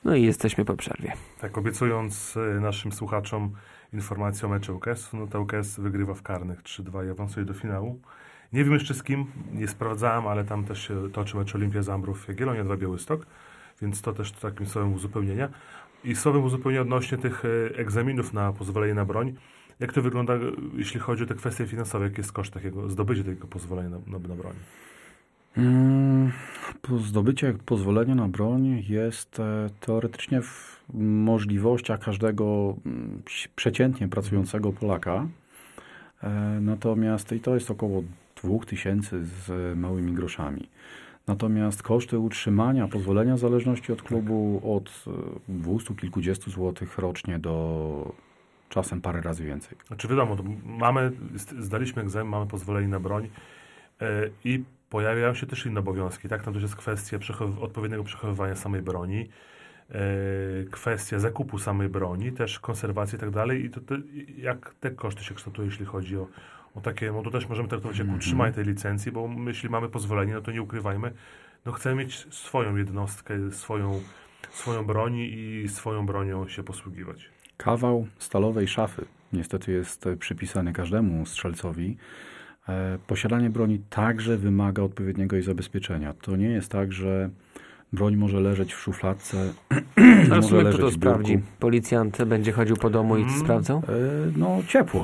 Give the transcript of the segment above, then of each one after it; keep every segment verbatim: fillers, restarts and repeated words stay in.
No i jesteśmy po przerwie. Tak, obiecując naszym słuchaczom informację o meczu ŁKS-u, no to ŁKS wygrywa w karnych trzy dwa i awansuje do finału. Nie wiem jeszcze z kim, nie sprawdzałem, ale tam też się toczy mecz Olimpia Zambrów Jagiellonia dwa Białystok, więc to też takim słowem uzupełnienia. I słowem uzupełnienia odnośnie tych egzaminów na pozwolenie na broń. Jak to wygląda, jeśli chodzi o te kwestie finansowe? Jaki jest koszt takiego zdobycia tego pozwolenia na, na, na broń? Hmm, zdobycie pozwolenia na broń jest e, teoretycznie w możliwościach każdego m, przeciętnie pracującego Polaka. E, natomiast i to jest około dwóch tysięcy z małymi groszami. Natomiast koszty utrzymania pozwolenia w zależności od klubu od dwustu kilkudziestu złotych rocznie do czasem parę razy więcej. Znaczy wiadomo, mamy, zdaliśmy egzamin, mamy pozwolenie na broń yy, i pojawiają się też inne obowiązki. Tak? Tam też jest kwestia przechow- odpowiedniego przechowywania samej broni, yy, kwestia zakupu samej broni, też konserwacji i tak dalej. I to, to, jak te koszty się kształtują, jeśli chodzi o, o takie, no to też możemy traktować jak utrzymanie tej licencji, bo jeśli mamy pozwolenie, no to nie ukrywajmy, no chcemy mieć swoją jednostkę, swoją, swoją broń i swoją bronią się posługiwać. Kawał stalowej szafy niestety jest przypisany każdemu strzelcowi. Posiadanie broni także wymaga odpowiedniego jej zabezpieczenia. To nie jest tak, że broń może leżeć w szufladce, ale może leżeć kto to sprawdzi? Policjant będzie chodził po domu i hmm. sprawdzał? No ciepło.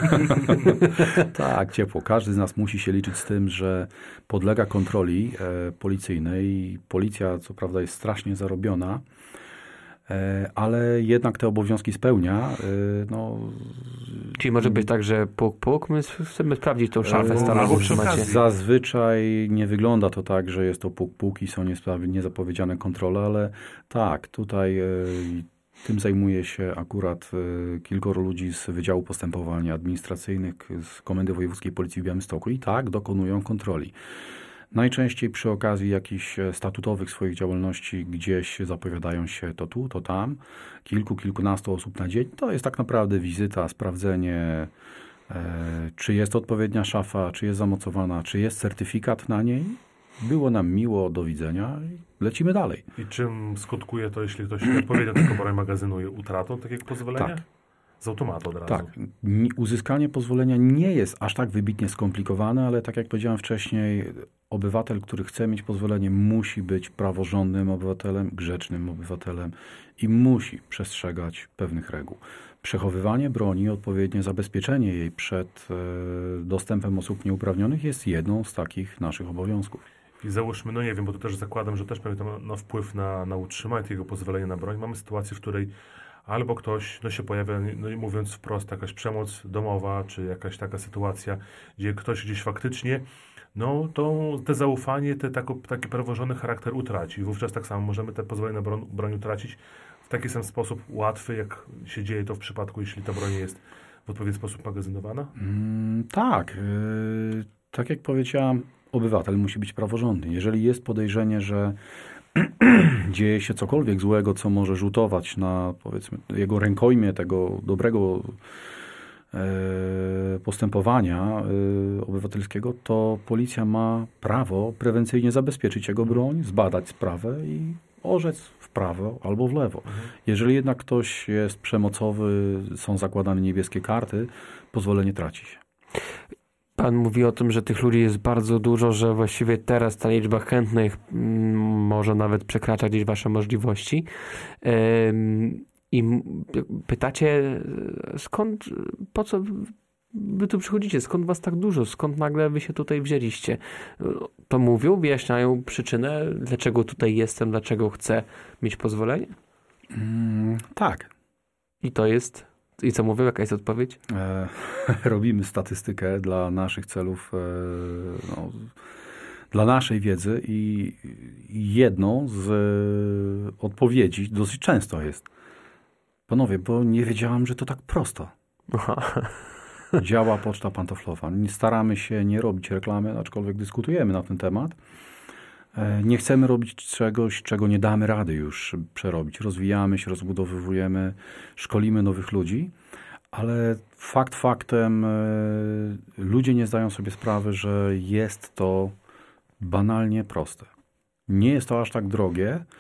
Tak, ciepło. Każdy z nas musi się liczyć z tym, że podlega kontroli policyjnej. Policja co prawda jest strasznie zarobiona, ale jednak te obowiązki spełnia. No, czyli może być tak, że puk, puk, my chcemy sprawdzić tą szafę starą. Zazwyczaj nie wygląda to tak, że jest to puk, puk i są niezapowiedziane kontrole, ale tak, tutaj tym zajmuje się akurat kilkoro ludzi z Wydziału Postępowań Administracyjnych z Komendy Wojewódzkiej Policji w Białymstoku i tak dokonują kontroli. Najczęściej przy okazji jakichś statutowych swoich działalności gdzieś zapowiadają się to tu, to tam. Kilku, kilkunastu osób na dzień. To jest tak naprawdę wizyta, sprawdzenie, e, czy jest odpowiednia szafa, czy jest zamocowana, czy jest certyfikat na niej. Było nam miło, do widzenia i lecimy dalej. I czym skutkuje to, jeśli ktoś odpowiednio taką broń magazynuje? Utratą takiego pozwolenia? Tak. Z automatu od razu. Tak. Uzyskanie pozwolenia nie jest aż tak wybitnie skomplikowane, ale tak jak powiedziałem wcześniej, obywatel, który chce mieć pozwolenie, musi być praworządnym obywatelem, grzecznym obywatelem i musi przestrzegać pewnych reguł. Przechowywanie broni, odpowiednie zabezpieczenie jej przed e, dostępem osób nieuprawnionych jest jedną z takich naszych obowiązków. I załóżmy, no nie wiem, bo to też zakładam, że też pewnie to ma wpływ na, na utrzymanie tego pozwolenia na broń. Mamy sytuację, w której albo ktoś, no się pojawia, no i mówiąc wprost, jakaś przemoc domowa, czy jakaś taka sytuacja, gdzie ktoś gdzieś faktycznie, no to te zaufanie, te tako, taki praworządny charakter utraci. Wówczas tak samo możemy te pozwolenie na broń, broń utracić w taki sam sposób łatwy, jak się dzieje to w przypadku, jeśli ta broń jest w odpowiedni sposób magazynowana? Mm, tak. Yy, tak jak powiedziałam, obywatel musi być praworządny. Jeżeli jest podejrzenie, że dzieje się cokolwiek złego, co może rzutować na, powiedzmy, jego rękojmie tego dobrego e, postępowania e, obywatelskiego, to policja ma prawo prewencyjnie zabezpieczyć jego broń, zbadać sprawę i orzec w prawo albo w lewo. Mhm. Jeżeli jednak ktoś jest przemocowy, są zakładane niebieskie karty, pozwolenie traci się. Pan mówi o tym, że tych ludzi jest bardzo dużo, że właściwie teraz ta liczba chętnych m, może nawet przekracza gdzieś wasze możliwości. Ym, I pytacie, skąd, po co wy tu przychodzicie? Skąd was tak dużo? Skąd nagle wy się tutaj wzięliście? To mówią, wyjaśniają przyczynę, dlaczego tutaj jestem, dlaczego chcę mieć pozwolenie? Mm, tak. I to jest... I co mówią? Jaka jest odpowiedź? E, robimy statystykę dla naszych celów, e, no, dla naszej wiedzy i jedną z e, odpowiedzi dosyć często jest: panowie, bo nie wiedziałam, że to tak prosto. Aha. Działa poczta pantoflowa. Staramy się nie robić reklamy, aczkolwiek dyskutujemy na ten temat. E, nie chcemy robić czegoś, czego nie damy rady już przerobić. Rozwijamy się, rozbudowujemy, szkolimy nowych ludzi, ale fakt faktem e, ludzie nie zdają sobie sprawy, że jest to banalnie proste. Nie jest to aż tak drogie.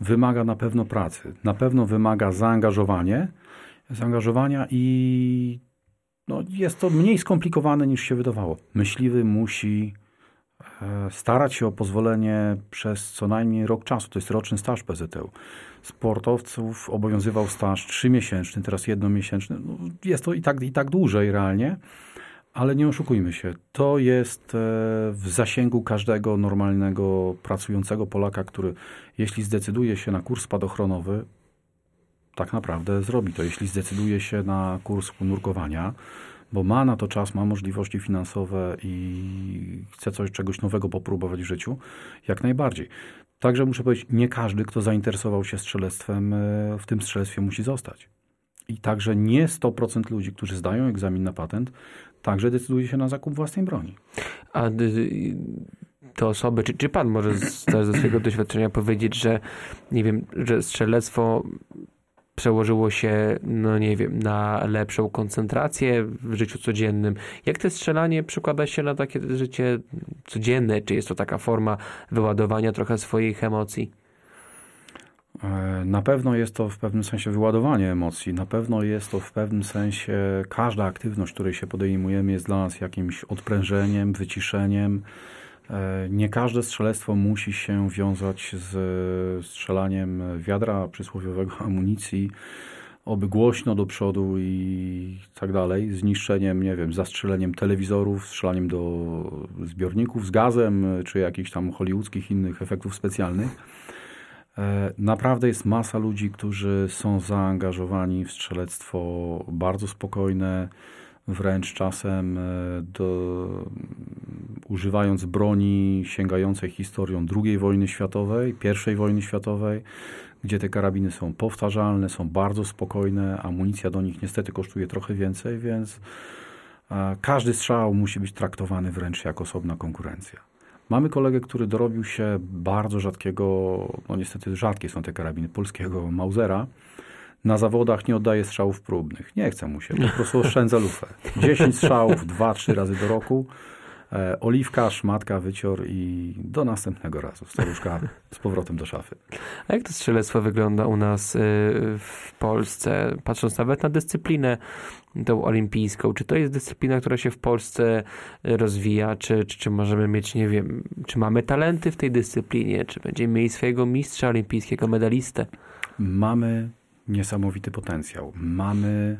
wymaga na pewno pracy, na pewno wymaga zaangażowanie, zaangażowania i no, jest to mniej skomplikowane niż się wydawało. Myśliwy musi e, starać się o pozwolenie przez co najmniej rok czasu. To jest roczny staż P Z T U. Sportowców obowiązywał staż trzymiesięczny, teraz jednomiesięczny. No, jest to i tak, i tak dłużej realnie, ale nie oszukujmy się. To jest e, w zasięgu każdego normalnego, pracującego Polaka, który jeśli zdecyduje się na kurs spadochronowy, tak naprawdę zrobi to. Jeśli zdecyduje się na kurs nurkowania, bo ma na to czas, ma możliwości finansowe i chce coś, czegoś nowego popróbować w życiu, jak najbardziej. Także muszę powiedzieć, nie każdy, kto zainteresował się strzelectwem, w tym strzelectwie musi zostać. I także nie sto procent ludzi, którzy zdają egzamin na patent, także decyduje się na zakup własnej broni. A te osoby, czy, czy pan może z, ze swojego doświadczenia powiedzieć, że nie wiem, że strzelectwo przełożyło się, no nie wiem, na lepszą koncentrację w życiu codziennym. Jak to strzelanie przekłada się na takie życie codzienne? Czy jest to taka forma wyładowania trochę swoich emocji? Na pewno jest to w pewnym sensie wyładowanie emocji. Na pewno jest to w pewnym sensie każda aktywność, której się podejmujemy, jest dla nas jakimś odprężeniem, wyciszeniem. Nie każde strzelectwo musi się wiązać z strzelaniem wiadra przysłowiowego, amunicji, oby głośno do przodu i tak dalej, z niszczeniem, nie wiem, zastrzeleniem telewizorów, strzelaniem do zbiorników z gazem, czy jakichś tam hollywoodzkich innych efektów specjalnych. Naprawdę jest masa ludzi, którzy są zaangażowani w strzelectwo bardzo spokojne, wręcz czasem do, używając broni sięgającej historią drugiej wojny światowej, pierwszej wojny światowej, gdzie te karabiny są powtarzalne, są bardzo spokojne, amunicja do nich niestety kosztuje trochę więcej, więc każdy strzał musi być traktowany wręcz jak osobna konkurencja. Mamy kolegę, który dorobił się bardzo rzadkiego, no niestety rzadkie są te karabiny, polskiego Mausera. Na zawodach nie oddaje strzałów próbnych. Nie chce mu się, po prostu oszczędza lufę. dziesięć strzałów, dwa trzy razy do roku. E, oliwka, szmatka, wycior i do następnego razu. Staruszka z powrotem do szafy. A jak to strzelectwo wygląda u nas y, w Polsce? Patrząc nawet na dyscyplinę tą olimpijską. Czy to jest dyscyplina, która się w Polsce rozwija? Czy, czy, czy możemy mieć, nie wiem, czy mamy talenty w tej dyscyplinie? Czy będziemy mieli swojego mistrza olimpijskiego, medalistę? Mamy niesamowity potencjał. Mamy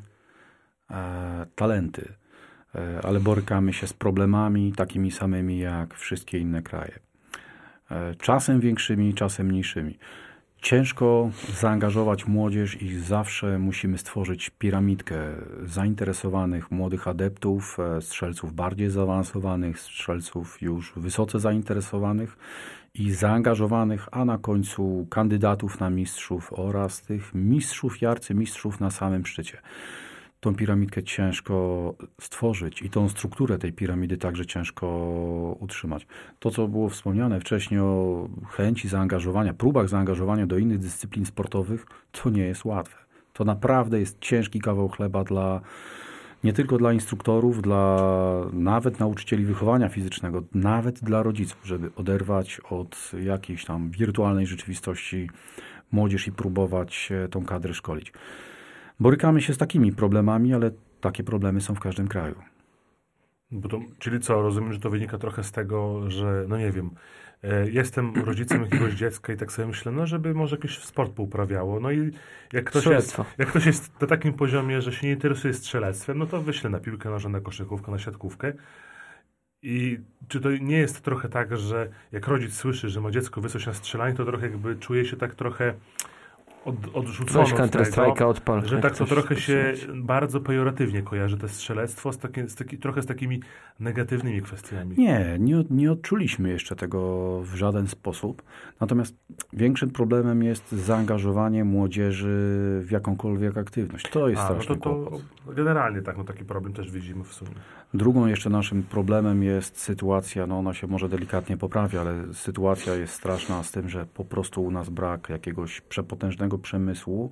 e, talenty, e, ale borykamy się z problemami takimi samymi jak wszystkie inne kraje. E, czasem większymi, czasem mniejszymi. Ciężko zaangażować młodzież i zawsze musimy stworzyć piramidkę zainteresowanych młodych adeptów, e, strzelców bardziej zaawansowanych, strzelców już wysoce zainteresowanych i zaangażowanych, a na końcu kandydatów na mistrzów oraz tych mistrzów i arcymistrzów na samym szczycie. Tą piramidkę ciężko stworzyć i tą strukturę tej piramidy także ciężko utrzymać. To, co było wspomniane wcześniej o chęci zaangażowania, próbach zaangażowania do innych dyscyplin sportowych, to nie jest łatwe. To naprawdę jest ciężki kawał chleba dla nie tylko dla instruktorów, dla nawet nauczycieli wychowania fizycznego, nawet dla rodziców, żeby oderwać od jakiejś tam wirtualnej rzeczywistości młodzież i próbować tą kadrę szkolić. Borykamy się z takimi problemami, ale takie problemy są w każdym kraju. Bo to, czyli co, rozumiem, że to wynika trochę z tego, że, no nie wiem, e, jestem rodzicem jakiegoś dziecka i tak sobie myślę, no żeby może jakiś sport pouprawiało. No i jak ktoś, jest, jak ktoś jest na takim poziomie, że się nie interesuje strzelectwem, no to wyślę na piłkę nożną, na koszykówkę, na siatkówkę. I czy to nie jest trochę tak, że jak rodzic słyszy, że ma dziecko wysłać na strzelanie, to trochę jakby czuje się tak trochę Od, odrzucono od tego, odpal, że tak to trochę się bardzo pejoratywnie kojarzy to strzelectwo z taki, z taki, trochę z takimi negatywnymi kwestiami. Nie, nie, nie odczuliśmy jeszcze tego w żaden sposób. Natomiast większym problemem jest zaangażowanie młodzieży w jakąkolwiek aktywność. To jest A, straszny no to, to kłopot. generalnie tak, no taki problem też widzimy w sumie. Drugą jeszcze naszym problemem jest sytuacja, no ona się może delikatnie poprawia, ale sytuacja jest straszna z tym, że po prostu u nas brak jakiegoś przepotężnego przemysłu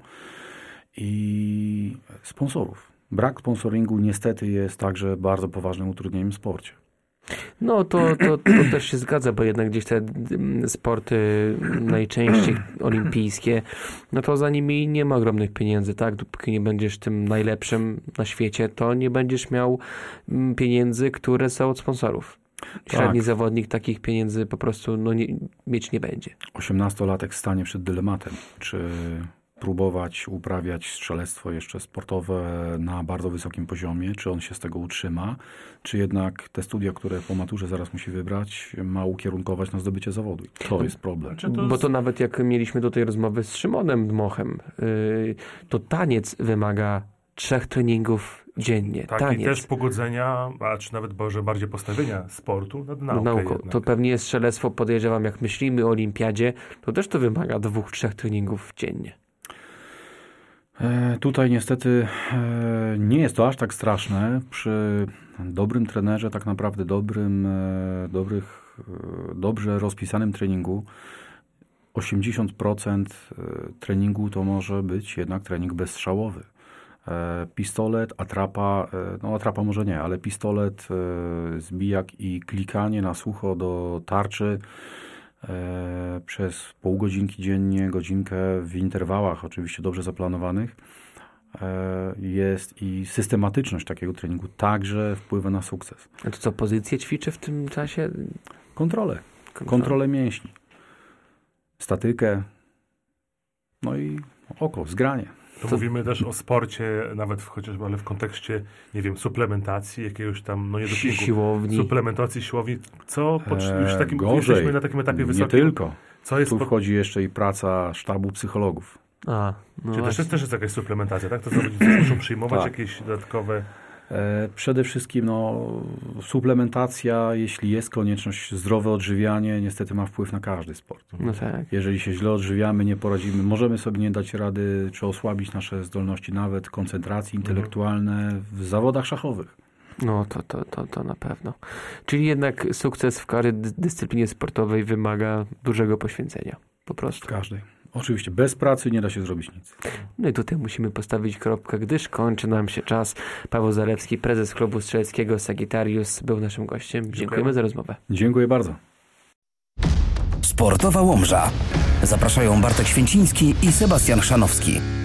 i sponsorów. Brak sponsoringu niestety jest także bardzo poważnym utrudnieniem w sporcie. No to, to, to też się zgadza, bo jednak gdzieś te mm, sporty najczęściej olimpijskie, no to za nimi nie ma ogromnych pieniędzy, tak? Dopóki nie będziesz tym najlepszym na świecie, to nie będziesz miał mm, pieniędzy, które są od sponsorów. Średni tak. zawodnik takich pieniędzy po prostu no, nie, mieć nie będzie. osiemnastolatek stanie przed dylematem, czy próbować uprawiać strzelectwo jeszcze sportowe na bardzo wysokim poziomie, czy on się z tego utrzyma, czy jednak te studia, które po maturze zaraz musi wybrać, ma ukierunkować na zdobycie zawodu. To jest problem. To jest... Bo to nawet jak mieliśmy tutaj rozmowę z Szymonem Dmochem, yy, to taniec wymaga trzech treningów dziennie. Tak, taniec. I też pogodzenia, a czy nawet może bardziej postawienia sportu nad nauką. nauką. To pewnie jest strzelectwo, podejrzewam, jak myślimy o olimpiadzie, to też to wymaga dwóch, trzech treningów dziennie. E, tutaj niestety e, nie jest to aż tak straszne. Przy dobrym trenerze, tak naprawdę dobrym, e, dobrych, e, dobrze rozpisanym treningu, osiemdziesiąt procent treningu to może być jednak trening bezstrzałowy. E, pistolet, atrapa, e, no atrapa może nie, ale pistolet, e, zbijak i klikanie na sucho do tarczy e, przez pół godzinki dziennie, godzinkę w interwałach oczywiście dobrze zaplanowanych e, jest i systematyczność takiego treningu także wpływa na sukces. A to co, pozycję ćwiczy w tym czasie? Kontrolę. Kontrolę mięśni. Statykę. No i oko, zgranie. To Co? Mówimy też o sporcie, nawet w, chociażby, ale w kontekście, nie wiem, suplementacji, jakiegoś tam, no nie dopingu, siłowni. suplementacji siłowni. Co, już takim, gorzej, jesteśmy na takim etapie wysokim. Nie tylko. Co jest tu po... wchodzi jeszcze i praca sztabu psychologów. A, no Czy też jest, też jest jakaś suplementacja, tak? To zawodnicy muszą przyjmować tak. jakieś dodatkowe... E, przede wszystkim no, suplementacja, jeśli jest konieczność, zdrowe odżywianie niestety ma wpływ na każdy sport. No tak. Jeżeli się źle odżywiamy, nie poradzimy, możemy sobie nie dać rady, czy osłabić nasze zdolności nawet koncentracji intelektualne w zawodach szachowych. No to, to, to, to na pewno. Czyli jednak sukces w każdej dy- dyscyplinie sportowej wymaga dużego poświęcenia. Po prostu. W każdej. Oczywiście, bez pracy nie da się zrobić nic. No i tutaj musimy postawić kropkę, gdyż kończy nam się czas. Paweł Zalewski, prezes klubu strzeleckiego Sagittarius, był naszym gościem. Dziękujemy, Dziękujemy za rozmowę. Dziękuję bardzo. Sportowa Łomża. Zapraszają Bartek Święciński i Sebastian Chrzanowski.